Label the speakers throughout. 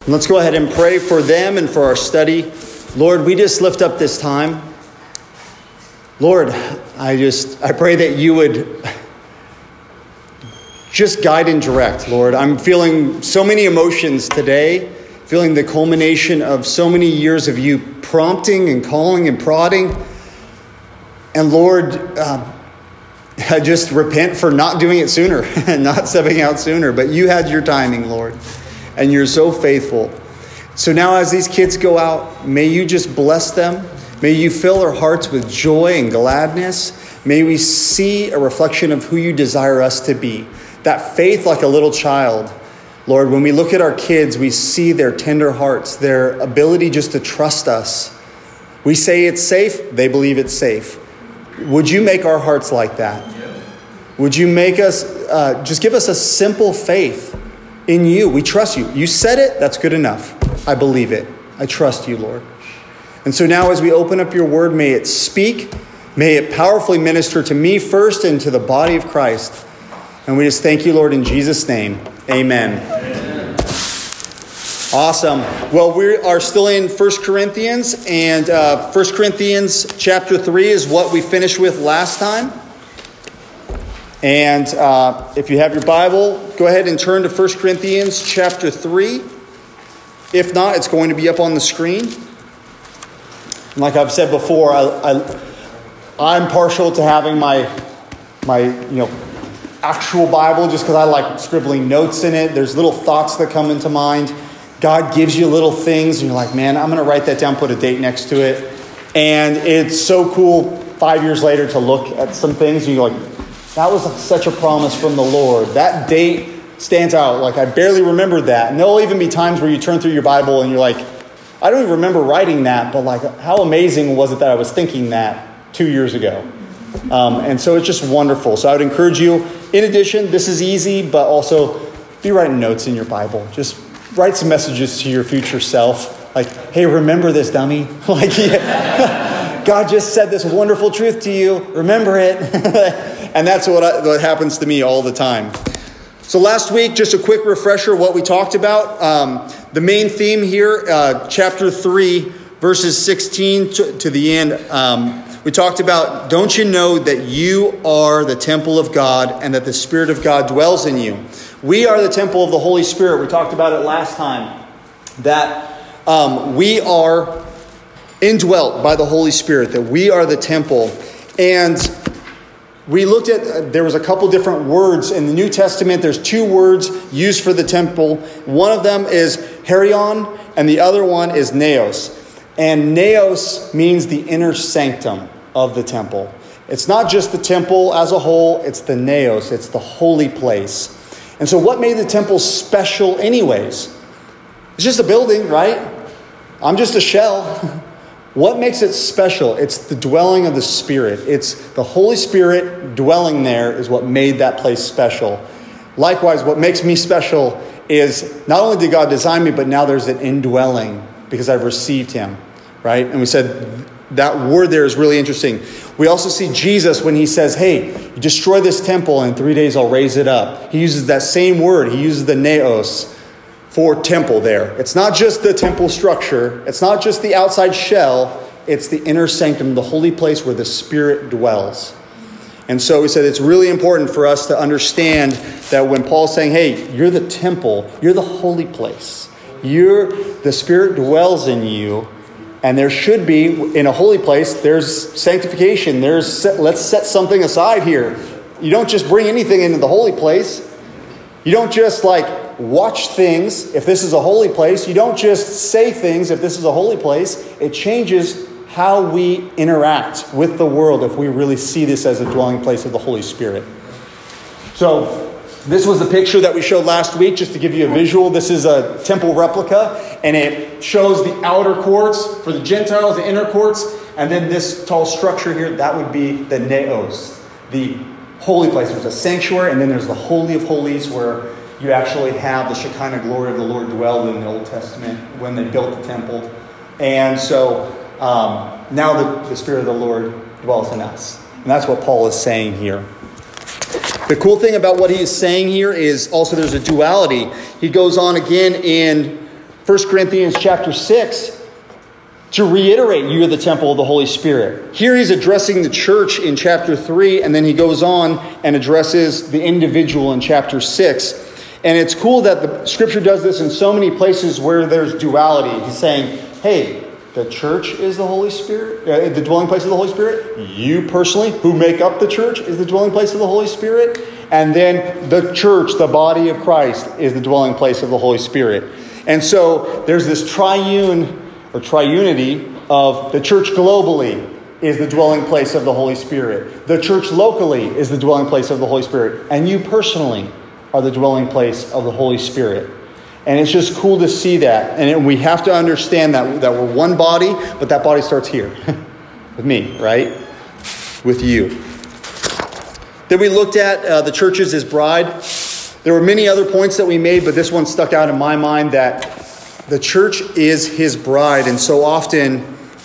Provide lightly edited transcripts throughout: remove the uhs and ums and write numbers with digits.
Speaker 1: Let's go ahead and pray for them and for our study. Lord, we just lift up this time. Lord, I pray that you would just guide and direct, Lord. I'm feeling so many emotions today, feeling the culmination of so many years of you prompting and calling and prodding. And Lord, I just repent for not doing it sooner and not stepping out sooner. But you had your timing, Lord, and you're so faithful. So now as these kids go out, may you just bless them. May you fill our hearts with joy and gladness. May we see a reflection of who you desire us to be. That faith like a little child. Lord, when we look at our kids, we see their tender hearts, their ability just to trust us. We say it's safe, they believe it's safe. Would you make our hearts like that? Would you make us, just give us a simple faith in you? We trust you. You said it, that's good enough. I believe it. I trust you, Lord. And so now as we open up your word, may it speak. May it powerfully minister to me first and to the body of Christ. And we just thank you, Lord, in Jesus' name. Amen. Awesome. Well, we are still in 1 Corinthians. And 1 Corinthians chapter 3 is what we finished with last time. And if you have your Bible, go ahead and turn to 1 Corinthians chapter 3. If not, it's going to be up on the screen. And like I've said before, I'm partial to having my actual Bible just because I like scribbling notes in it. There's little thoughts that come into mind. God gives you little things and you're like, man, I'm going to write that down, put a date next to it. And it's so cool 5 years later to look at some things and you're like, that was such a promise from the Lord. That date stands out. Like I barely remembered that. And there'll even be times where you turn through your Bible and you're like, I don't even remember writing that, but like how amazing was it that I was thinking that 2 years ago? And so it's just wonderful. So I would encourage you, in addition, this is easy, but also be writing notes in your Bible. Just write some messages to your future self. Like, hey, remember this, dummy. Like, yeah, God just said this wonderful truth to you. Remember it. And that's what happens to me all the time. So last week, just a quick refresher of what we talked about. The main theme here, chapter 3, verses 16 to the end. We talked about, don't you know that you are the temple of God and that the Spirit of God dwells in you? We are the temple of the Holy Spirit. We talked about it last time. That we are indwelt by the Holy Spirit. That we are the temple. And we looked at, there was a couple different words in the New Testament. There's two words used for the temple. One of them is Herion, and the other one is Naos. And Naos means the inner sanctum of the temple. It's not just the temple as a whole, it's the Naos, it's the holy place. And so what made the temple special anyways? It's just a building, right? I'm just a shell. What makes it special? It's the dwelling of the Spirit. It's the Holy Spirit dwelling there is what made that place special. Likewise, what makes me special is not only did God design me, but now there's an indwelling because I've received him, right? And we said that word there is really interesting. We also see Jesus when he says, hey, you destroy this temple and in 3 days I'll raise it up. He uses that same word. He uses the naos for temple there. It's not just the temple structure. It's not just the outside shell. It's the inner sanctum, the holy place where the Spirit dwells. And so we said it's really important for us to understand that when Paul's saying, hey, you're the temple, you're the holy place. The Spirit dwells in you. And there should be, in a holy place, there's sanctification. Let's set something aside here. You don't just bring anything into the holy place. You don't just watch things if this is a holy place. You don't just say things if this is a holy place. It changes how we interact with the world if we really see this as a dwelling place of the Holy Spirit. So this was the picture that we showed last week, just to give you a visual. This is a temple replica, and it shows the outer courts for the Gentiles, the inner courts, and then this tall structure here, that would be the naos, the holy place. There's a sanctuary, and then there's the Holy of Holies, where you actually have the Shekinah glory of the Lord dwelled in the Old Testament when they built the temple. And so now the Spirit of the Lord dwells in us. And that's what Paul is saying here. The cool thing about what he is saying here is also there's a duality. He goes on again in 1 Corinthians chapter 6 to reiterate, you are the temple of the Holy Spirit. Here he's addressing the church in chapter 3, and then he goes on and addresses the individual in chapter 6. And it's cool that the scripture does this in so many places where there's duality. He's saying, hey, the church is the Holy Spirit, the dwelling place of the Holy Spirit. You personally, who make up the church, is the dwelling place of the Holy Spirit. And then the church, the body of Christ, is the dwelling place of the Holy Spirit. And so there's this triunity of the church globally is the dwelling place of the Holy Spirit. The church locally is the dwelling place of the Holy Spirit. And you personally are the dwelling place of the Holy Spirit. And it's just cool to see that. And we have to understand that we're one body, but that body starts here with me, right? With you. Then we looked at the church as his bride. There were many other points that we made, but this one stuck out in my mind that the church is his bride. And so often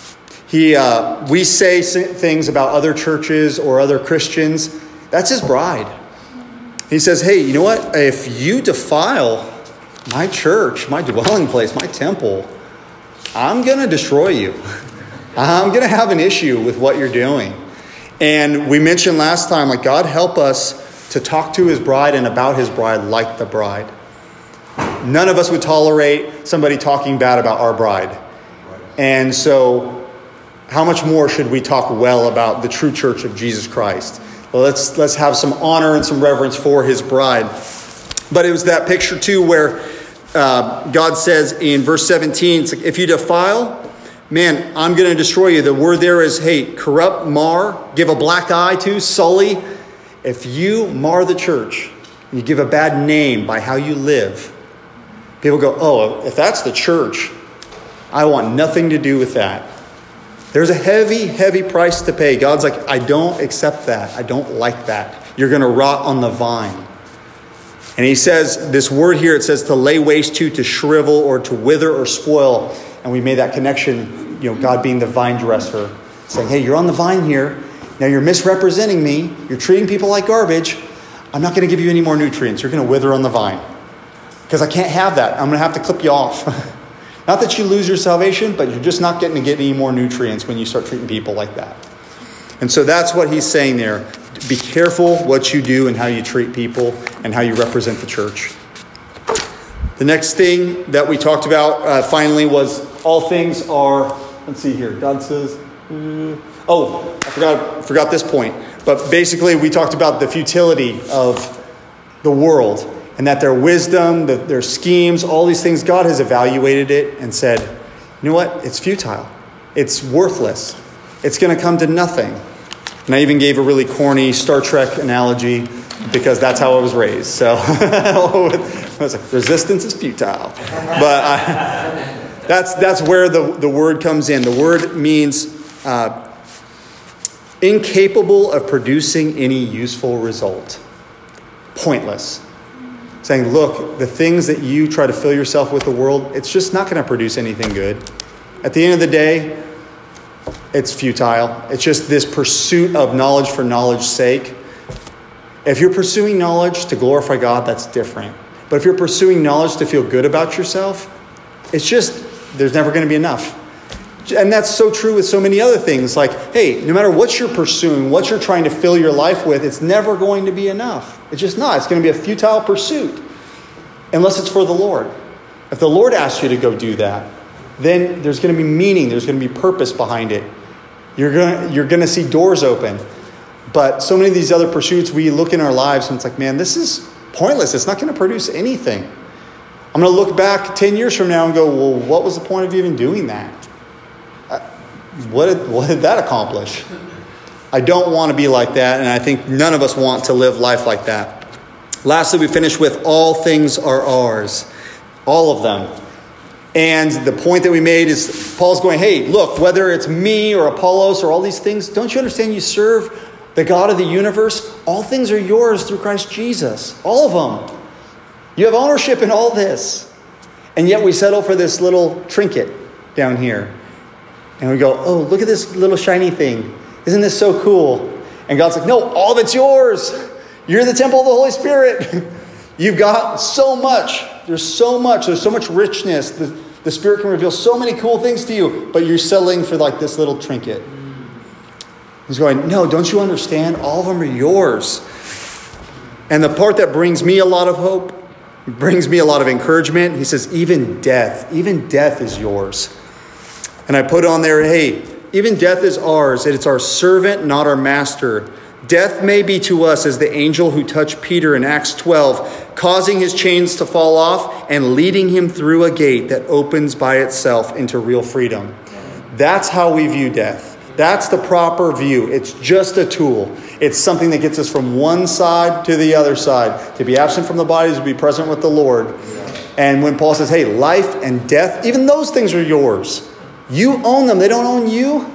Speaker 1: we say things about other churches or other Christians. That's his bride. He says, hey, you know what? If you defile my church, my dwelling place, my temple, I'm going to destroy you. I'm going to have an issue with what you're doing. And we mentioned last time, like, God help us to talk to his bride and about his bride like the bride. None of us would tolerate somebody talking bad about our bride. And so how much more should we talk well about the true church of Jesus Christ? Well, let's have some honor and some reverence for his bride. But it was that picture too where God says in verse 17, it's like, if you defile, man, I'm going to destroy you. The word there is, hey, corrupt, mar, give a black eye to, sully. If you mar the church, you give a bad name by how you live, people go, oh, if that's the church, I want nothing to do with that. There's a heavy, heavy price to pay. God's like, I don't accept that. I don't like that. You're going to rot on the vine. And he says, this word here, it says to lay waste to shrivel or to wither or spoil. And we made that connection, God being the vine dresser, saying, hey, you're on the vine here. Now you're misrepresenting me. You're treating people like garbage. I'm not going to give you any more nutrients. You're going to wither on the vine. Because I can't have that. I'm going to have to clip you off. Not that you lose your salvation, but you're just not getting to get any more nutrients when you start treating people like that. And so that's what he's saying there. Be careful what you do and how you treat people and how you represent the church. The next thing that we talked about finally was all things are, let's see here. God says, I forgot this point. But basically we talked about the futility of the world. And that their wisdom, their schemes, all these things, God has evaluated it and said, you know what? It's futile. It's worthless. It's going to come to nothing. And I even gave a really corny Star Trek analogy because that's how I was raised. So I was like, resistance is futile. But that's where the word comes in. The word means incapable of producing any useful result. Pointless. Saying, look, the things that you try to fill yourself with the world, it's just not going to produce anything good. At the end of the day, it's futile. It's just this pursuit of knowledge for knowledge's sake. If you're pursuing knowledge to glorify God, that's different. But if you're pursuing knowledge to feel good about yourself, it's just, there's never going to be enough. And that's so true with so many other things. Like, hey, no matter what you're pursuing, what you're trying to fill your life with, it's never going to be enough. It's just not. It's going to be a futile pursuit unless it's for the Lord. If the Lord asks you to go do that, then there's going to be meaning. There's going to be purpose behind it. You're going to see doors open. But so many of these other pursuits, we look in our lives and it's like, man, this is pointless. It's not going to produce anything. I'm going to look back 10 years from now and go, well, what was the point of even doing that? What did that accomplish? I don't want to be like that, and I think none of us want to live life like that. Lastly, we finish with all things are ours. All of them. And the point that we made is Paul's going, hey, look, whether it's me or Apollos or all these things, don't you understand you serve the God of the universe? All things are yours through Christ Jesus. All of them. You have ownership in all this. And yet we settle for this little trinket down here. And we go, oh, look at this little shiny thing. Isn't this so cool? And God's like, no, all of it's yours. You're the temple of the Holy Spirit. You've got so much. There's so much. There's so much richness. The Spirit can reveal so many cool things to you, but you're settling for like this little trinket. He's going, no, don't you understand? All of them are yours. And the part that brings me a lot of hope, brings me a lot of encouragement, he says, even death is yours. And I put on there, hey, even death is ours. It's our servant, not our master. Death may be to us as the angel who touched Peter in Acts 12, causing his chains to fall off and leading him through a gate that opens by itself into real freedom. That's how we view death. That's the proper view. It's just a tool. It's something that gets us from one side to the other side. To be absent from the body is to be present with the Lord. And when Paul says, hey, life and death, even those things are yours. You own them. They don't own you.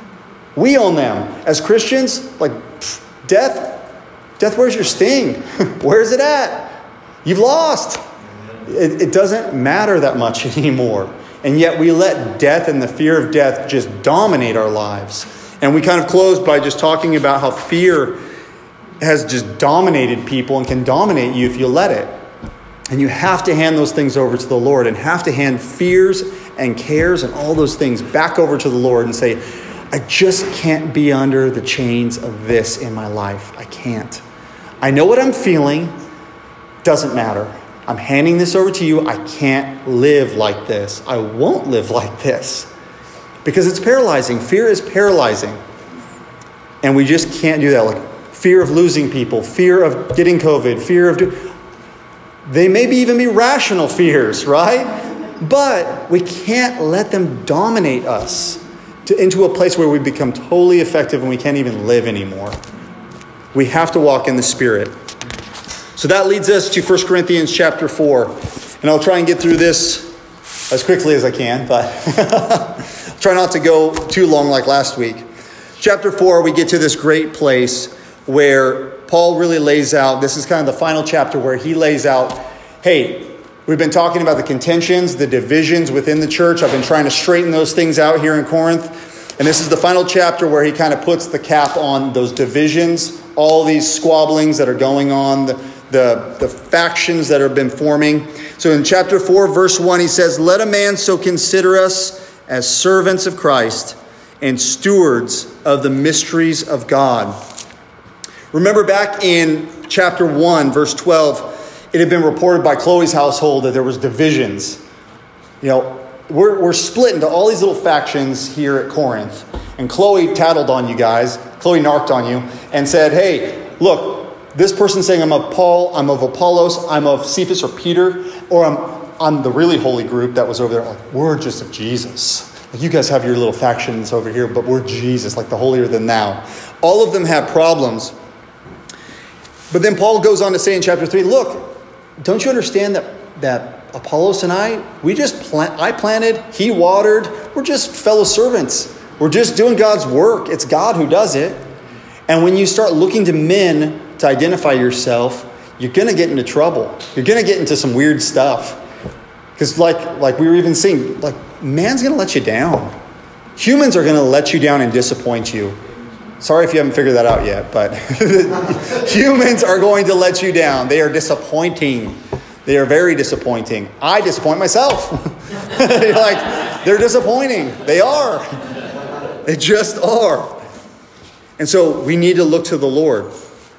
Speaker 1: We own them. As Christians, like death, where's your sting? Where's it at? You've lost. It doesn't matter that much anymore. And yet we let death and the fear of death just dominate our lives. And we kind of closed by just talking about how fear has just dominated people and can dominate you if you let it. And you have to hand those things over to the Lord and have to hand fears and cares and all those things back over to the Lord and say, I just can't be under the chains of this in my life. I can't. I know what I'm feeling. Doesn't matter. I'm handing this over to you. I can't live like this. I won't live like this. Because it's paralyzing. Fear is paralyzing. And we just can't do that. Like fear of losing people, fear of getting COVID, fear of... They may even be rational fears, right? But we can't let them dominate us into a place where we become totally effective and we can't even live anymore. We have to walk in the Spirit. So that leads us to 1 Corinthians chapter 4. And I'll try and get through this as quickly as I can, but I'll try not to go too long like last week. Chapter 4, we get to this great place where Paul really lays out, this is kind of the final chapter where he lays out, hey, we've been talking about the contentions, the divisions within the church. I've been trying to straighten those things out here in Corinth. And this is the final chapter where he kind of puts the cap on those divisions, all these squabblings that are going on, the factions that have been forming. So in chapter 4, verse 1, he says, let a man so consider us as servants of Christ and stewards of the mysteries of God. Remember back in chapter 1, verse 12, it had been reported by Chloe's household that there was divisions. You know, we're split into all these little factions here at Corinth. And Chloe tattled on you guys. Chloe narked on you and said, hey, look, this person's saying I'm of Paul, I'm of Apollos, I'm of Cephas or Peter, or I'm the really holy group that was over there. Like, we're just of Jesus. Like, you guys have your little factions over here, but we're Jesus, like the holier than thou. All of them have problems. But then Paul goes on to say in chapter 3, look, don't you understand that Apollos and I planted, he watered, we're just fellow servants. We're just doing God's work. It's God who does it. And when you start looking to men to identify yourself, you're going to get into trouble. You're going to get into some weird stuff. Because like we were even seeing, like man's going to let you down. Humans are going to let you down and disappoint you. Sorry if you haven't figured that out yet, but humans are going to let you down. They are disappointing. They are very disappointing. I disappoint myself. You're like, they're disappointing. They are. They just are. And so we need to look to the Lord.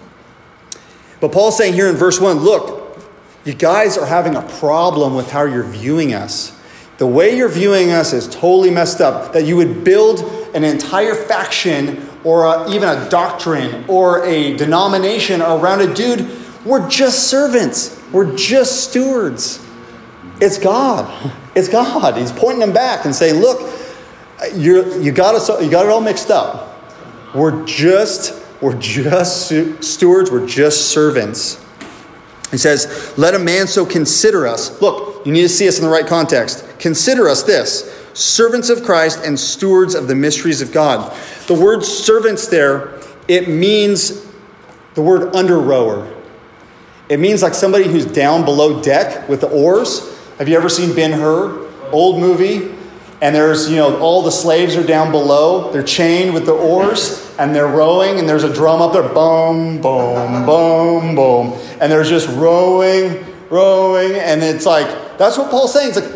Speaker 1: But Paul's saying here in verse 1, look, you guys are having a problem with how you're viewing us. The way you're viewing us is totally messed up. That you would build an entire faction or even a doctrine or a denomination around a dude. We're just servants. We're just stewards. It's God. It's God. He's pointing them back and saying, look, you got it all mixed up. We're just stewards. We're just servants. He says, let a man so consider us. Look, you need to see us in the right context. Consider us this, servants of Christ and stewards of the mysteries of God. The word servants there, it means the word under rower. It means like somebody who's down below deck with the oars. Have you ever seen Ben-Hur? Old movie. And there's, all the slaves are down below. They're chained with the oars and they're rowing and there's a drum up there. Boom, boom, boom, boom. And they're just rowing. And it's like, that's what Paul's saying. It's like,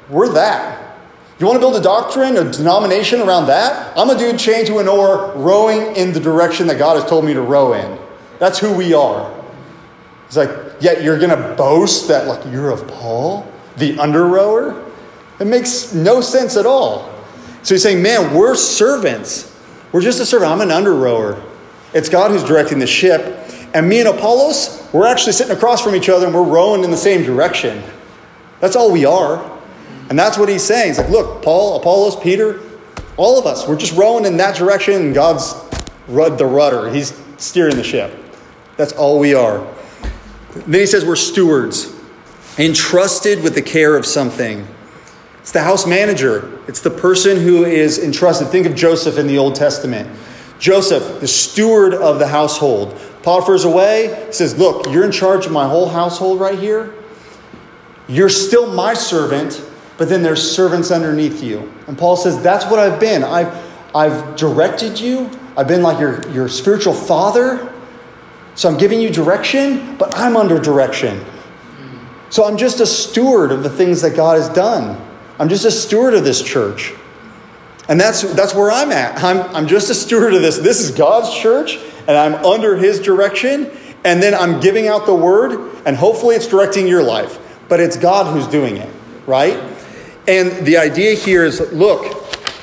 Speaker 1: we're that. You want to build a doctrine, a denomination around that? I'm a dude chained to an oar, rowing in the direction that God has told me to row in. That's who we are. It's like, yet you're going to boast that like you're of Paul, the under-rower? It makes no sense at all. So he's saying, man, we're servants. We're just a servant. I'm an under-rower. It's God who's directing the ship. And me and Apollos, we're actually sitting across from each other and we're rowing in the same direction. That's all we are. And that's what he's saying. He's like, look, Paul, Apollos, Peter, all of us, we're just rowing in that direction and God's the rudder. He's steering the ship. That's all we are. Then he says we're stewards, entrusted with the care of something. It's the house manager. It's the person who is entrusted. Think of Joseph in the Old Testament. Joseph, the steward of the household. Potiphar's away. He says, look, you're in charge of my whole household right here. You're still my servant, but then there's servants underneath you. And Paul says, that's what I've been. I've directed you. I've been like your spiritual father. So I'm giving you direction, but I'm under direction. So I'm just a steward of the things that God has done. I'm just a steward of this church. And that's where I'm at. I'm just a steward of this. This is God's church, and I'm under his direction. And then I'm giving out the word, and hopefully it's directing your life. But it's God who's doing it, right? And the idea here is, look,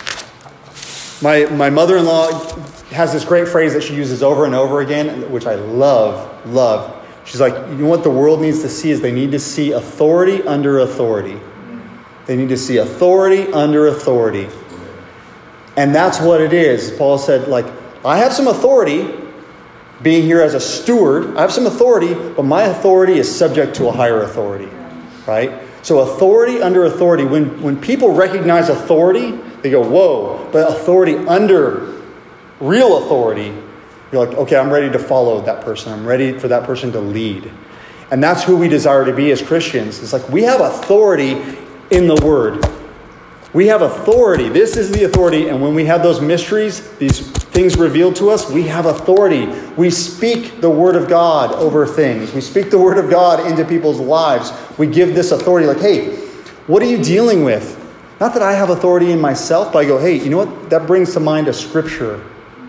Speaker 1: my mother-in-law has this great phrase that she uses over and over again, which I love. She's like, you know what the world needs to see is they need to see authority under authority. They need to see authority under authority. And that's what it is. Paul said, like, I have some authority being here as a steward. I have some authority, but my authority is subject to a higher authority, right? So authority under authority. When people recognize authority, they go, whoa. But authority under real authority, you're like, okay, I'm ready to follow that person. I'm ready for that person to lead. And that's who we desire to be as Christians. It's like we have authority in the Word. We have authority. This is the authority. And when we have those mysteries, these things revealed to us, we have authority. We speak the Word of God over things. We speak the Word of God into people's lives. We give this authority like, hey, what are you dealing with? Not that I have authority in myself, but I go, hey, you know what? That brings to mind a scripture.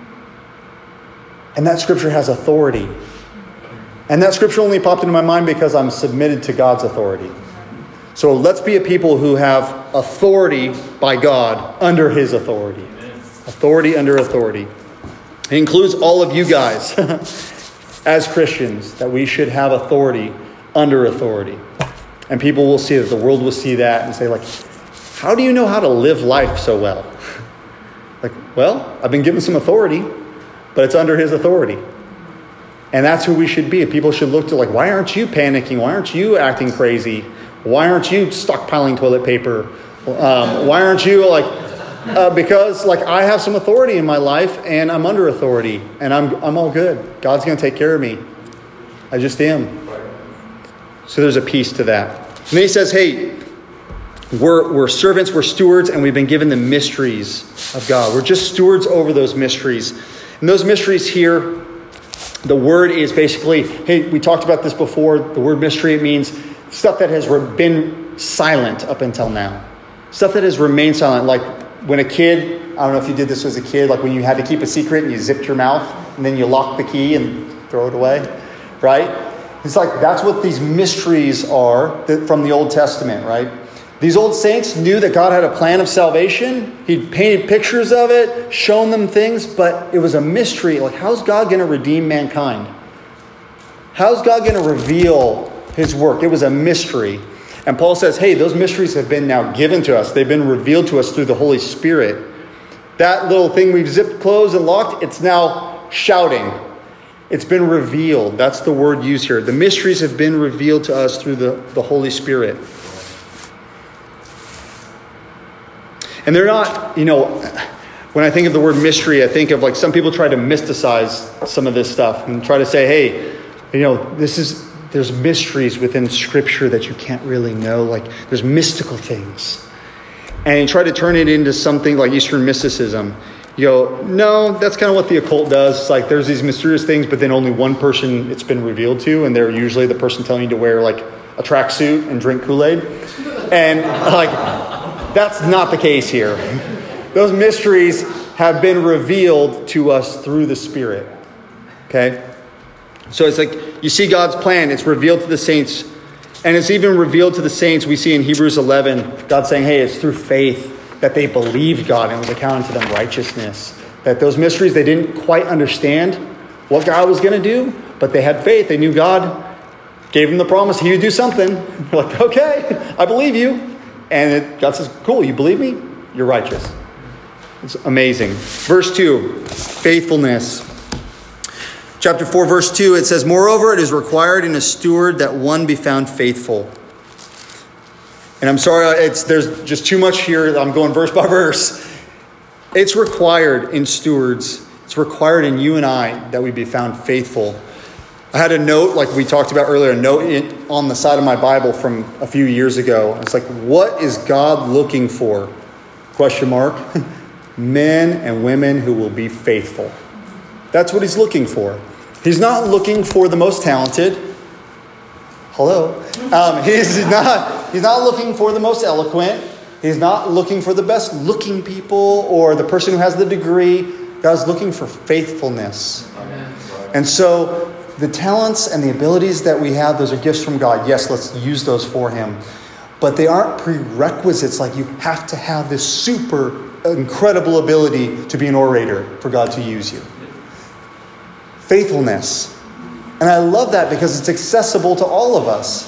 Speaker 1: And that scripture has authority. And that scripture only popped into my mind because I'm submitted to God's authority. So let's be a people who have authority by God under his authority. Authority under authority. It includes all of you guys as Christians, that we should have authority under authority. And people will see that, the world will see that and say, like, how do you know how to live life so well? Like, well, I've been given some authority, but it's under his authority. And that's who we should be. People should look to, like, why aren't you panicking? Why aren't you acting crazy? Why aren't you stockpiling toilet paper? Why aren't you because I have some authority in my life and I'm under authority and I'm all good. God's going to take care of me. I just am. So there's a piece to that. And then he says, hey, we're servants, we're stewards, and we've been given the mysteries of God. We're just stewards over those mysteries. And those mysteries here, the word is basically, hey, we talked about this before. The word mystery, it means stuff that has been silent up until now. Stuff that has remained silent. Like when a kid, I don't know if you did this as a kid, like when you had to keep a secret and you zipped your mouth and then you locked the key and throw it away, right? It's like that's what these mysteries are from the Old Testament, right? These old saints knew that God had a plan of salvation. He'd painted pictures of it, shown them things, but it was a mystery. Like, how's God going to redeem mankind? How's God going to reveal his work? It was a mystery. And Paul says, hey, those mysteries have been now given to us. They've been revealed to us through the Holy Spirit. That little thing we've zipped closed and locked, it's now shouting. It's been revealed. That's the word used here. The mysteries have been revealed to us through the Holy Spirit. And they're not, when I think of the word mystery, I think of like some people try to mysticize some of this stuff and try to say, hey, there's mysteries within Scripture that you can't really know. Like there's mystical things. And you try to turn it into something like Eastern mysticism. You go, no, that's kind of what the occult does. It's like there's these mysterious things, but then only one person it's been revealed to. And they're usually the person telling you to wear like a tracksuit and drink Kool-Aid. And like, That's not the case here. Those mysteries have been revealed to us through the Spirit. Okay? So it's like you see God's plan. It's revealed to the saints. And it's even revealed to the saints. We see in Hebrews 11, God saying, hey, it's through faith that they believed God and it was accounted to them righteousness. That those mysteries, they didn't quite understand what God was going to do, but they had faith. They knew God gave them the promise he would do something. They're like, okay, I believe you. And God says, cool, you believe me? You're righteous. It's amazing. Verse 2, faithfulness. Chapter 4, verse 2, it says, moreover, it is required in a steward that one be found faithful. And I'm sorry, there's just too much here. I'm going verse by verse. It's required in stewards. It's required in you and I that we be found faithful. I had a note, like we talked about earlier, a note on the side of my Bible from a few years ago. It's like, what is God looking for? Question mark. Men and women who will be faithful. That's what he's looking for. He's not looking for the most talented. Hello. He's not looking for the most eloquent. He's not looking for the best looking people or the person who has the degree. God's looking for faithfulness. Amen. And so the talents and the abilities that we have, those are gifts from God. Yes, let's use those for him. But they aren't prerequisites like you have to have this super incredible ability to be an orator for God to use you. Faithfulness. And I love that because it's accessible to all of us.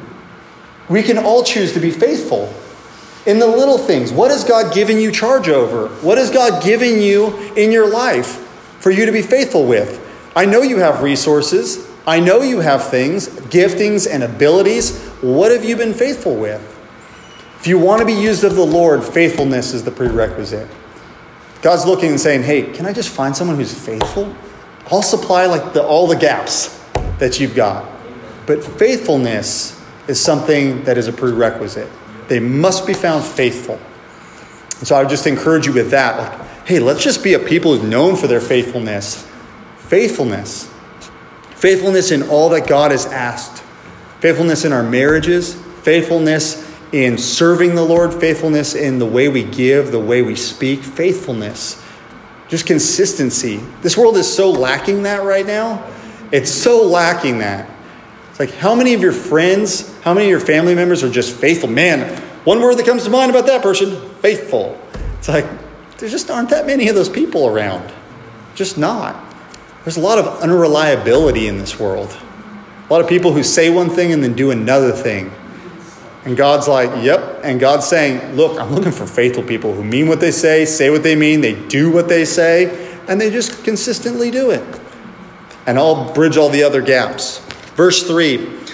Speaker 1: We can all choose to be faithful in the little things. What has God given you charge over? What has God given you in your life for you to be faithful with? I know you have resources. I know you have things, giftings and abilities. What have you been faithful with? If you want to be used of the Lord, faithfulness is the prerequisite. God's looking and saying, hey, can I just find someone who's faithful? I'll supply all the gaps that you've got. But faithfulness is something that is a prerequisite. They must be found faithful. And so I would just encourage you with that. Like, hey, let's just be a people who's known for their faithfulness. Faithfulness. Faithfulness in all that God has asked. Faithfulness in our marriages. Faithfulness in serving the Lord. Faithfulness in the way we give, the way we speak. Faithfulness. Just consistency. This world is so lacking that right now. It's so lacking that. It's like, how many of your friends, how many of your family members are just faithful? Man, one word that comes to mind about that person, faithful. It's like, there just aren't that many of those people around. Just not. There's a lot of unreliability in this world. A lot of people who say one thing and then do another thing. And God's like, yep. And God's saying, look, I'm looking for faithful people who mean what they say what they mean, they do what they say, and they just consistently do it. And I'll bridge all the other gaps. Verse 3,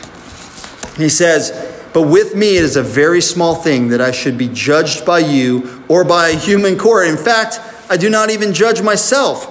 Speaker 1: he says, but with me it is a very small thing that I should be judged by you or by a human court. In fact, I do not even judge myself.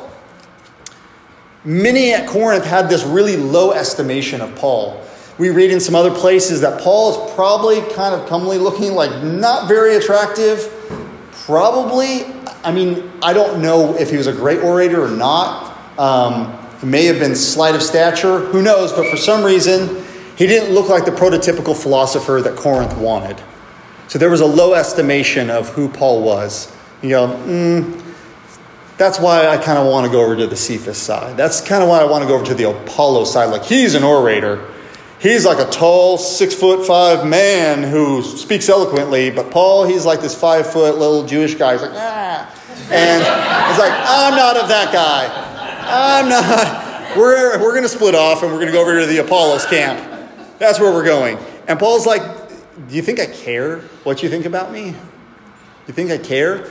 Speaker 1: Many at Corinth had this really low estimation of Paul. We read in some other places that Paul is probably kind of comely looking, like not very attractive. Probably, I don't know if he was a great orator or not. He may have been slight of stature. Who knows? But for some reason, he didn't look like the prototypical philosopher that Corinth wanted. So there was a low estimation of who Paul was. You go, that's why I kind of want to go over to the Cephas side. That's kind of why I want to go over to the Apollo side. Like, he's an orator. He's like a tall 6'5" man who speaks eloquently. But Paul, he's like this 5' little Jewish guy. He's like, And it's like, I'm not of that guy. I'm not. We're going to split off and we're going to go over to the Apollos camp. That's where we're going. And Paul's like, do you think I care what you think about me? You think I care?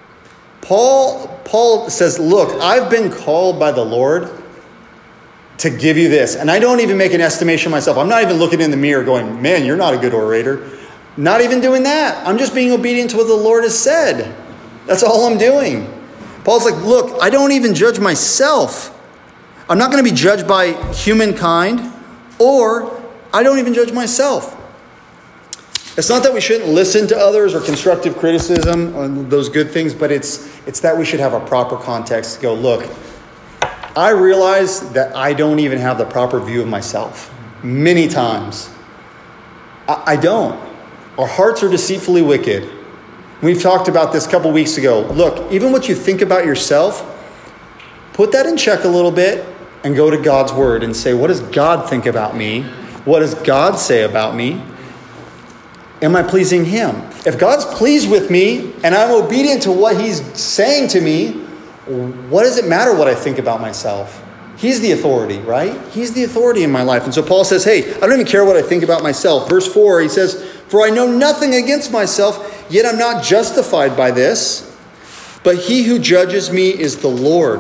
Speaker 1: Paul says, look, I've been called by the Lord to give you this. And I don't even make an estimation myself. I'm not even looking in the mirror going, man, you're not a good orator. Not even doing that. I'm just being obedient to what the Lord has said. That's all I'm doing. Paul's like, look, I don't even judge myself. I'm not going to be judged by humankind, or I don't even judge myself. It's not that we shouldn't listen to others or constructive criticism on those good things, but it's that we should have a proper context to go, look, I realize that I don't even have the proper view of myself. Many times. I don't. Our hearts are deceitfully wicked. We've talked about this a couple weeks ago. Look, even what you think about yourself, put that in check a little bit and go to God's word and say, what does God think about me? What does God say about me? Am I pleasing him? If God's pleased with me and I'm obedient to what he's saying to me, what does it matter what I think about myself? He's the authority, right? He's the authority in my life. And so Paul says, hey, I don't even care what I think about myself. Verse 4, he says, for I know nothing against myself, yet I'm not justified by this. But he who judges me is the Lord.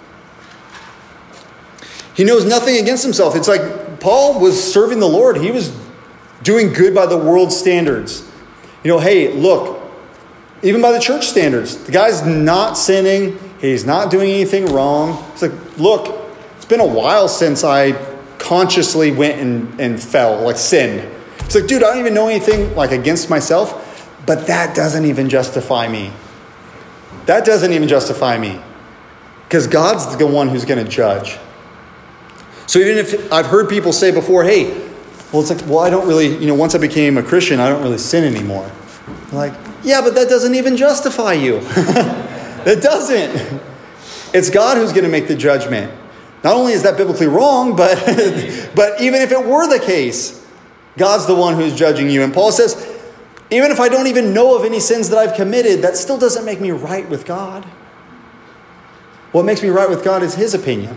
Speaker 1: He knows nothing against himself. It's like Paul was serving the Lord. He was doing good by the world's standards. Hey, look, even by the church standards, the guy's not sinning. He's not doing anything wrong. It's like, look, it's been a while since I consciously went and fell, like sinned. It's like, dude, I don't even know anything like against myself, but that doesn't even justify me. That doesn't even justify me because God's the one who's going to judge. So even if I've heard people say before, hey, it's like, I don't really, once I became a Christian, I don't really sin anymore. I'm like, yeah, but that doesn't even justify you. It doesn't. It's God who's going to make the judgment. Not only is that biblically wrong, but even if it were the case, God's the one who's judging you. And Paul says, even if I don't even know of any sins that I've committed, that still doesn't make me right with God. What makes me right with God is his opinion.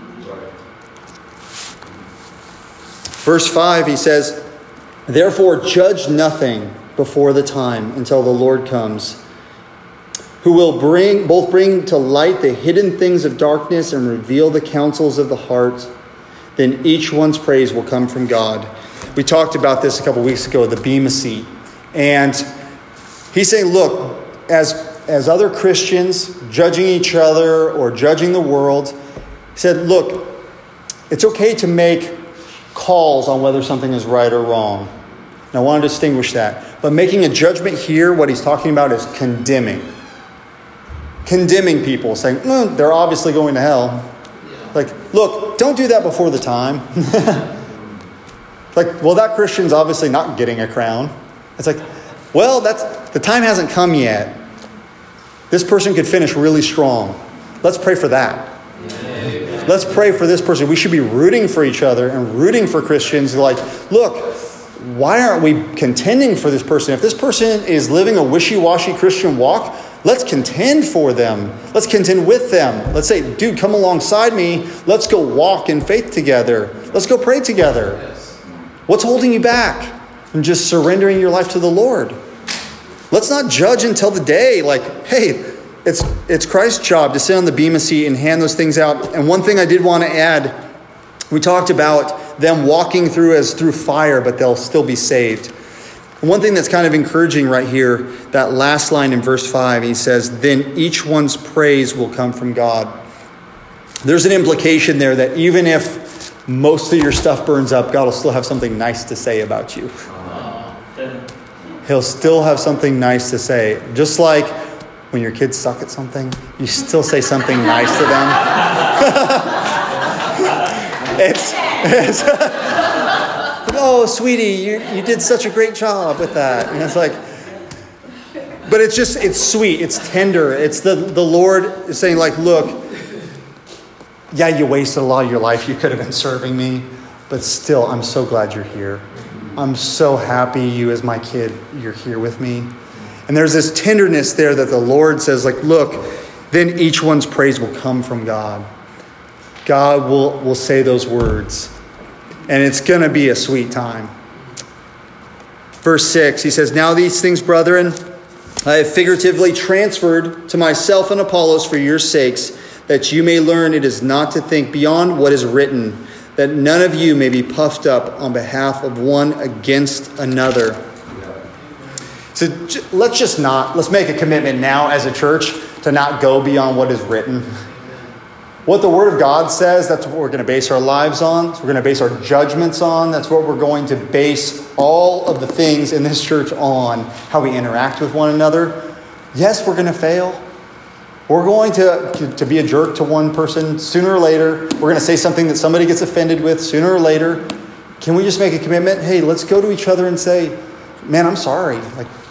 Speaker 1: Verse 5, he says, therefore judge nothing before the time until the Lord comes, who will bring to light the hidden things of darkness and reveal the counsels of the heart. Then each one's praise will come from God. We talked about this a couple weeks ago, the Bema seat. And he's saying, look, as other Christians judging each other or judging the world, he said, look, it's okay to make calls on whether something is right or wrong. And I want to distinguish that. But making a judgment here, what he's talking about is condemning. Condemning people, saying, they're obviously going to hell. Like, look, don't do that before the time. Like, well, that Christian's obviously not getting a crown. It's like, well, the time hasn't come yet. This person could finish really strong. Let's pray for that. Amen. Let's pray for this person. We should be rooting for each other and rooting for Christians. Like, look, why aren't we contending for this person? If this person is living a wishy-washy Christian walk, let's contend for them. Let's contend with them. Let's say, dude, come alongside me. Let's go walk in faith together. Let's go pray together. What's holding you back from just surrendering your life to the Lord? Let's not judge until the day. Like, hey, it's Christ's job to sit on the Bema seat and hand those things out. And one thing I did want to add, we talked about them walking through fire, but they'll still be saved. And one thing that's kind of encouraging right here, that last line in verse 5, he says, then each one's praise will come from God. There's an implication there that even if most of your stuff burns up, God will still have something nice to say about you. He'll still have something nice to say. Just like when your kids suck at something, you still say something nice to them. it's oh, sweetie, you did such a great job with that. And it's like, but it's sweet. It's tender. It's the Lord is saying, like, look, yeah, you wasted a lot of your life. You could have been serving me, but still, I'm so glad you're here. I'm so happy you as my kid, you're here with me. And there's this tenderness there that the Lord says, like, look, then each one's praise will come from God. God will say those words. And it's going to be a sweet time. Verse 6, he says, now these things, brethren, I have figuratively transferred to myself and Apollos for your sakes, that you may learn it is not to think beyond what is written, that none of you may be puffed up on behalf of one against another. So let's make a commitment now as a church to not go beyond what is written. What the Word of God says, that's what we're going to base our lives on. That's what we're going to base our judgments on. That's what we're going to base all of the things in this church on, how we interact with one another. Yes, we're going to fail. We're going to be a jerk to one person sooner or later. We're going to say something that somebody gets offended with sooner or later. Can we just make a commitment? Hey, let's go to each other and say, man, I'm sorry. Like,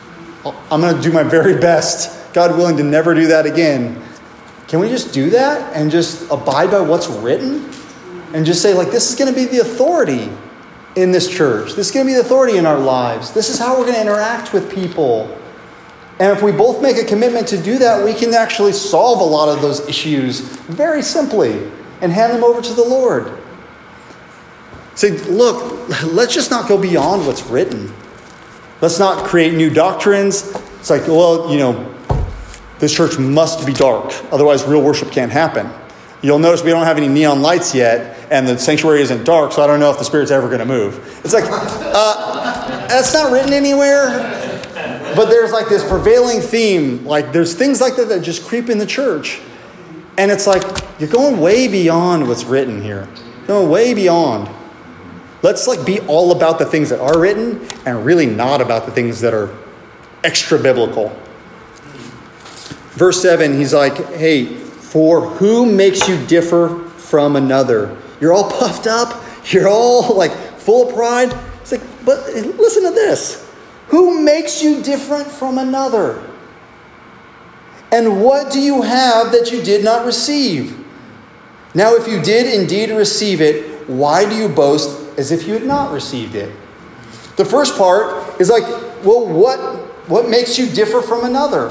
Speaker 1: I'm going to do my very best, God willing, to never do that again. Can we just do that and just abide by what's written? And just say, like, this is going to be the authority in this church. This is going to be the authority in our lives. This is how we're going to interact with people. And if we both make a commitment to do that, we can actually solve a lot of those issues very simply and hand them over to the Lord. Say, look, let's just not go beyond what's written. Let's not create new doctrines. It's like, well, this church must be dark. Otherwise, real worship can't happen. You'll notice we don't have any neon lights yet, and the sanctuary isn't dark, so I don't know if the Spirit's ever going to move. It's like, that's not written anywhere. But there's like this prevailing theme. Like there's things like that just creep in the church. And it's like, you're going way beyond what's written here. Going way beyond. Let's like be all about the things that are written and really not about the things that are extra biblical. Verse 7, he's like, hey, for who makes you differ from another? You're all puffed up. You're all like full of pride. It's like, but listen to this. Who makes you different from another? And what do you have that you did not receive? Now, if you did indeed receive it, why do you boast as if you had not received it? The first part is like, well, what makes you differ from another?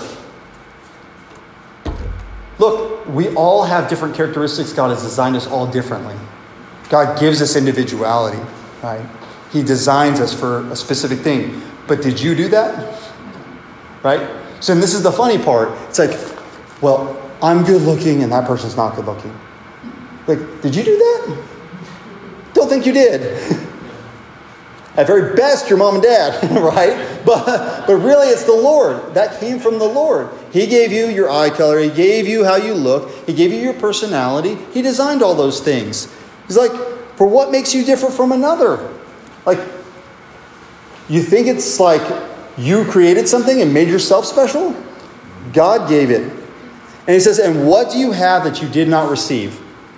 Speaker 1: Look, we all have different characteristics. God has designed us all differently. God gives us individuality, right? He designs us for a specific thing. But did you do that? Right? So and this is the funny part. It's like, well, I'm good looking and that person's not good looking. Like, did you do that? Don't think you did. At very best, your mom and dad, right? But really it's the Lord. That came from the Lord. He gave you your eye color. He gave you how you look. He gave you your personality. He designed all those things. He's like, for what makes you different from another? Like, you think it's like you created something and made yourself special? God gave it. And he says, and what do you have that you did not receive?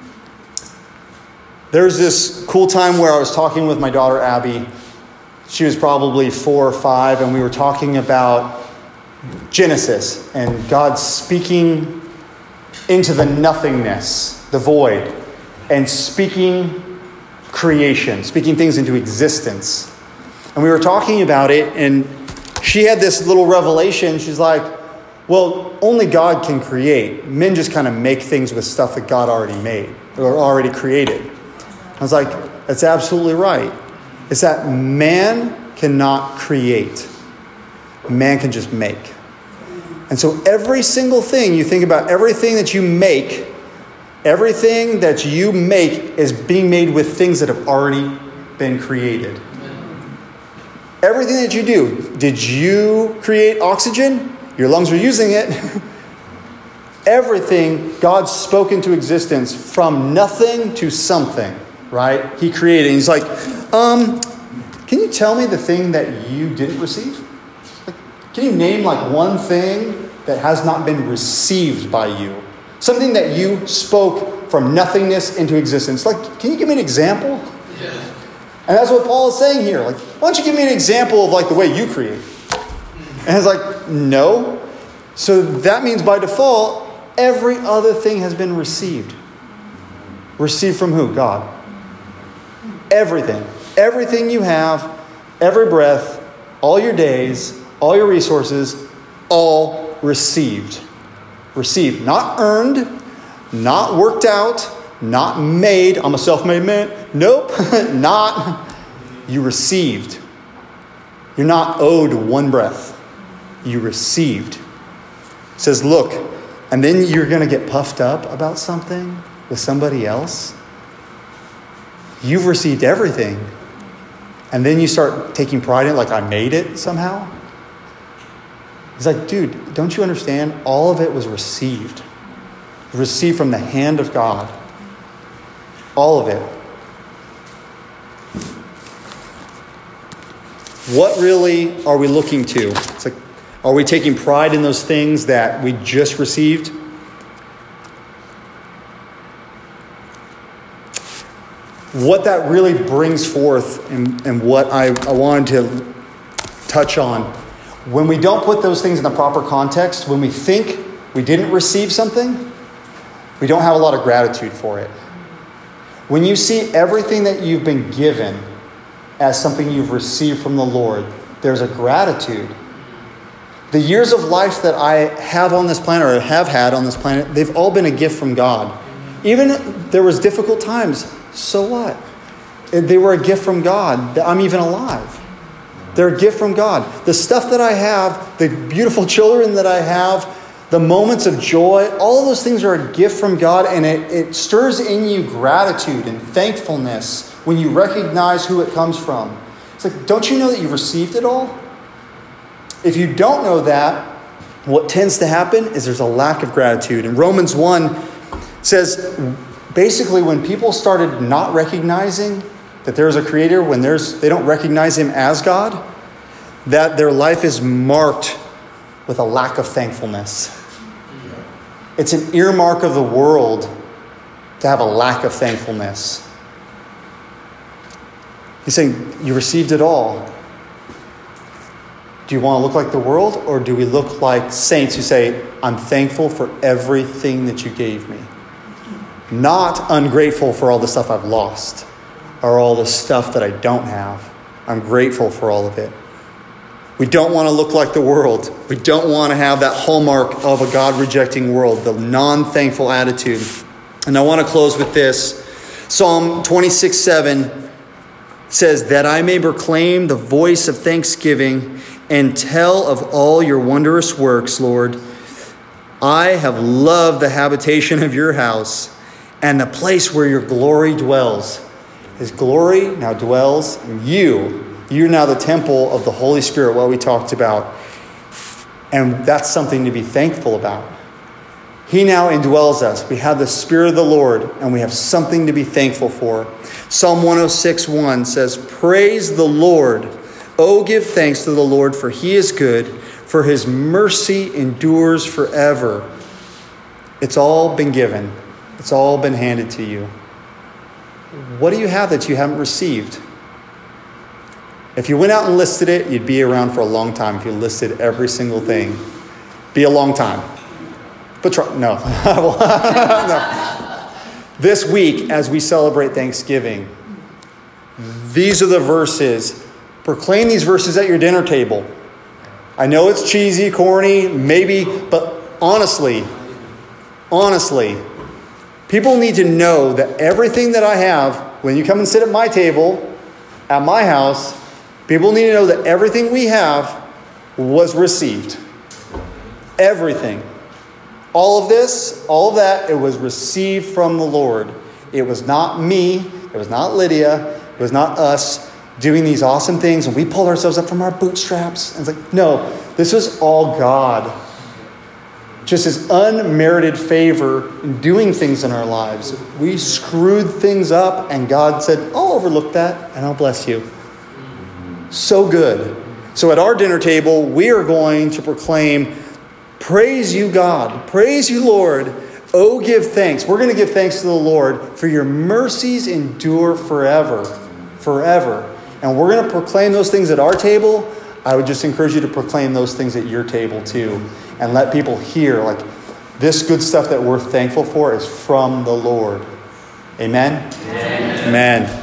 Speaker 1: There's this cool time where I was talking with my daughter, Abby. She was probably 4 or 5, and we were talking about Genesis and God speaking into the nothingness, the void, and speaking creation, speaking things into existence. And we were talking about it, and she had this little revelation. She's like, well, only God can create. Men just kind of make things with stuff that God already made or already created. I was like, that's absolutely right. It's that man cannot create. Man can just make. And so every single thing, you think about everything that you make, everything that you make is being made with things that have already been created. Everything that you do, did you create oxygen? Your lungs are using it. Everything God spoke into existence from nothing to something, right? He created. And he's like, can you tell me the thing that you didn't receive? Like, can you name like one thing that has not been received by you? Something that you spoke from nothingness into existence. Like, can you give me an example? Yeah. And that's what Paul is saying here. Like, why don't you give me an example of like the way you create? And it's like, no. So that means by default, every other thing has been received. Received from who? God. Everything. Everything you have, every breath, all your days, all your resources, all received. Received. Not earned, not worked out, not made. I'm a self-made man. Nope. Not. You received. You're not owed one breath. You received. It says, look, and then you're going to get puffed up about something with somebody else. You've received everything. And then you start taking pride in it, like I made it somehow. He's like, dude, don't you understand? All of it was received. Received from the hand of God. All of it. What really are we looking to? It's like, are we taking pride in those things that we just received? What that really brings forth and what I wanted to touch on when we don't put those things in the proper context, when we think we didn't receive something, we don't have a lot of gratitude for it. When you see everything that you've been given as something you've received from the Lord, there's a gratitude. The years of life that I have on this planet, or have had on this planet, they've all been a gift from God. Even if there was difficult times, so what? They were a gift from God. I'm even alive. They're a gift from God. The stuff that I have, the beautiful children that I have, the moments of joy, all of those things are a gift from God, and it stirs in you gratitude and thankfulness when you recognize who it comes from. It's like, don't you know that you've received it all? If you don't know that, what tends to happen is there's a lack of gratitude. And Romans 1 says, basically, when people started not recognizing that there's a creator, when they don't recognize him as God, that their life is marked with a lack of thankfulness. It's an earmark of the world to have a lack of thankfulness. He's saying, you received it all. Do you want to look like the world, or do we look like saints who say, I'm thankful for everything that you gave me? Not ungrateful for all the stuff I've lost or all the stuff that I don't have. I'm grateful for all of it. We don't want to look like the world. We don't want to have that hallmark of a God-rejecting world, the non-thankful attitude. And I want to close with this. Psalm 26:7 says, that I may proclaim the voice of thanksgiving and tell of all your wondrous works, Lord. I have loved the habitation of your house and the place where your glory dwells. His glory now dwells in you. You're now the temple of the Holy Spirit, what we talked about. And that's something to be thankful about. He now indwells us. We have the Spirit of the Lord, and we have something to be thankful for. Psalm 106:1 says, praise the Lord. Oh, give thanks to the Lord, for he is good, for his mercy endures forever. It's all been given. It's all been handed to you. What do you have that you haven't received? If you went out and listed it, you'd be around for a long time if you listed every single thing. Be a long time. But no. No. This week, as we celebrate Thanksgiving, these are the verses. Proclaim these verses at your dinner table. I know it's cheesy, corny, maybe, but honestly, people need to know that everything that I have, when you come and sit at my table, at my house, people need to know that everything we have was received. Everything. All of this, all of that, it was received from the Lord. It was not me. It was not Lydia. It was not us doing these awesome things, and we pulled ourselves up from our bootstraps. And it's like, no, this was all God. Just his unmerited favor in doing things in our lives. We screwed things up, and God said, I'll overlook that, and I'll bless you. So good. So at our dinner table, we are going to proclaim, praise you, God. Praise you, Lord. Oh, give thanks. We're going to give thanks to the Lord, for your mercies endure forever. Forever. And we're going to proclaim those things at our table. I would just encourage you to proclaim those things at your table too. And let people hear, like, this good stuff that we're thankful for is from the Lord. Amen? Amen.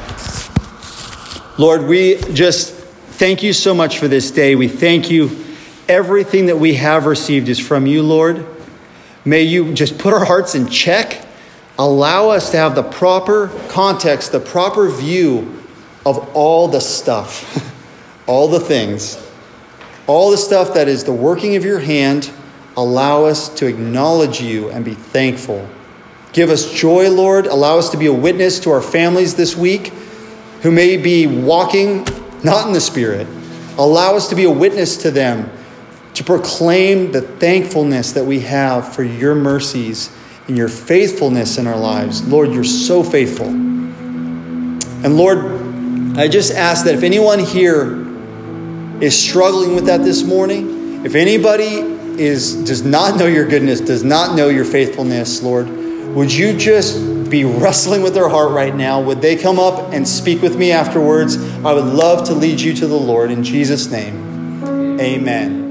Speaker 1: Lord, we just thank you so much for this day. We thank you. Everything that we have received is from you, Lord. May you just put our hearts in check. Allow us to have the proper context, the proper view of all the stuff, all the things, all the stuff that is the working of your hand. Allow us to acknowledge you and be thankful. Give us joy, Lord. Allow us to be a witness to our families this week who may be walking not in the Spirit. Allow us to be a witness to them, to proclaim the thankfulness that we have for your mercies and your faithfulness in our lives. Lord, you're so faithful. And Lord, I just ask that if anyone here is struggling with that this morning, if anybody does not know your goodness, does not know your faithfulness, Lord, would you just be wrestling with their heart right now? Would they come up and speak with me afterwards? I would love to lead you to the Lord in Jesus' name. Amen.